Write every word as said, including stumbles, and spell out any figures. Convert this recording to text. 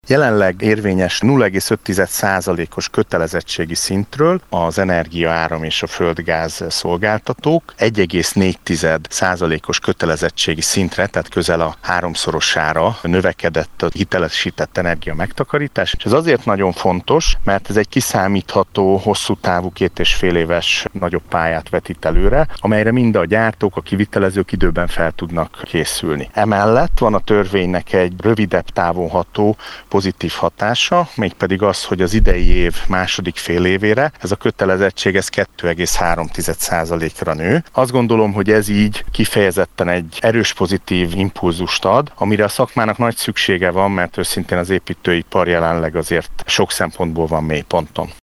Jelenleg érvényes nulla egész öt százalékos kötelezettségi szintről az energia, áram és a földgáz szolgáltatók egy egész négy százalékos kötelezettségi szintre, tehát közel a háromszorosára növekedett a hitelesített energia megtakarítás. És ez azért nagyon fontos, mert ez egy kiszámítható, hosszú távú, két és fél éves nagyobb pályát vetít előre, amelyre mind a gyártók, a kivitelezők időben fel tudnak készülni. Emellett van a törvénynek egy rövidebb távon ható pozitív hatása, mégpedig az, hogy az idei év második fél évére ez a kötelezettség ez kettő egész három százalékra nő. Azt gondolom, hogy ez így kifejezetten egy erős pozitív impulzust ad, amire a szakmának nagy szüksége van, mert őszintén az építőipar jelenleg azért sok szempontból van mélyponton.